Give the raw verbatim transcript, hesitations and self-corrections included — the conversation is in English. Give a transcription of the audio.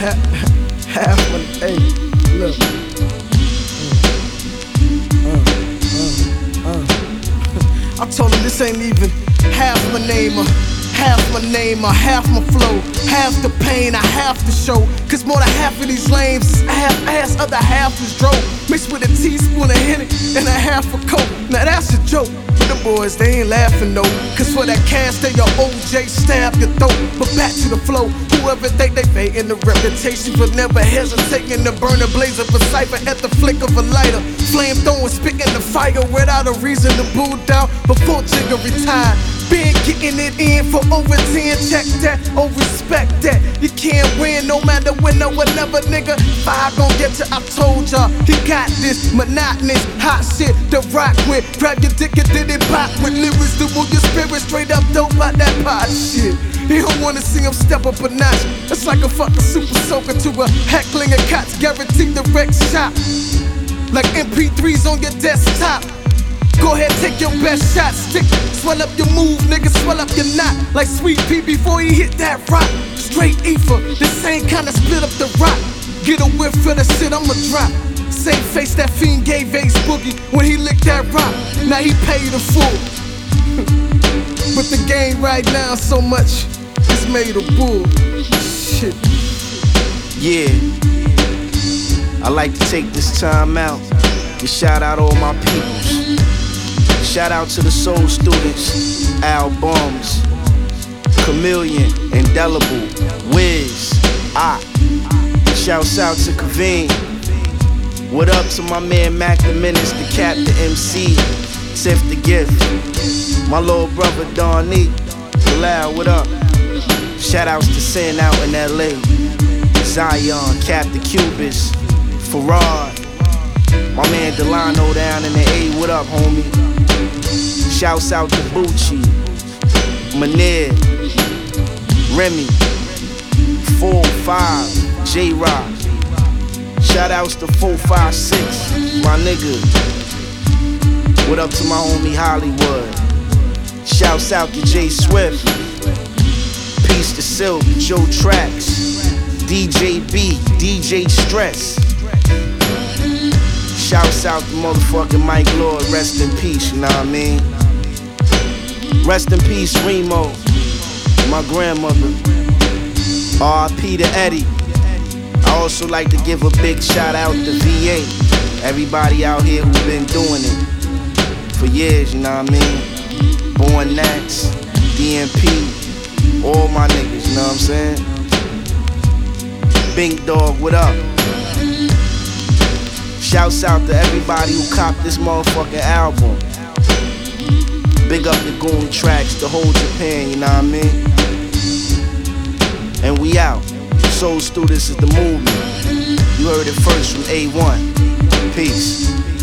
half, half my, hey, look. Uh, uh, uh. I told him this ain't even half my name, or half my name, or half my flow, half the pain I have to show. Cause more than half of these lames is half-ass, other half is drove, mixed with a teaspoon of Henny and a half of coke. Now that's a joke. But the boys, they ain't laughing no. Cause for that cash, they your O J stab your throat. But back to the flow. Whoever think they fading the reputation, but never hesitating to burn a blaze of a cipher at the flick of a lighter. Flame throwing, spitting the fire without a reason to boot down before Jigga retired. Been getting it in for over ten, check that, oh respect that. You can't win no matter when or whenever, nigga. Fire gon' get you, I told y'all. He got this monotonous, hot shit to rock with. Grab your dick and did it pop with lyrics to move your spirit straight up dope out that pot shit. He don't wanna see him step up a notch. It's like a fucking super soaker to a heckling and cots, guaranteed the wreck shot. Like M P threes on your desktop. Go ahead, take your best shot. Stick, swell up your move, nigga, swell up your knot. Like Sweet Pea before he hit that rock. Straight ether, the same kinda split up the rock. Get a whiff for the shit, I'ma drop. Same face that fiend gave Ace Boogie when he licked that rock. Now he paid the fool. But the game right now so much, it's made of bull. Shit. Yeah, I like to take this time out to shout out all my peoples. Shout out to the Soul Students, Albums, Chameleon, Indelible, Wiz, Ah. Shouts out to Kaveen. What up to my man Mac the Menace, the Cap, the M C, Tiff the Gift. My little brother Donnie, Bilal, what up? Shout outs to Sin out in L A, Zion, Cap the Cubist, Farad. My man Delano down in the A, what up, homie? Shouts out to Bucci, Manir, Remy, four five, J-Rock. Shout outs to four five six, my nigga. What up to my homie Hollywood? Shouts out to J Swift, Peace to Silk, Joe Tracks, D J B, D J Stress. Shouts out to motherfucking Mike Lord, rest in peace, you know what I mean? Rest in peace, Remo, my grandmother. R I P to Eddie. I also like to give a big shout out to V A. Everybody out here who been doing it for years, you know what I mean? Born Nats, D M P, all my niggas, you know what I'm saying? Bink Dog, what up? Shouts out to everybody who copped this motherfucking album. Big up the Goon Tracks, the whole Japan, you know what I mean? And we out. Soul Students is the movement. You heard it first from A one. Peace.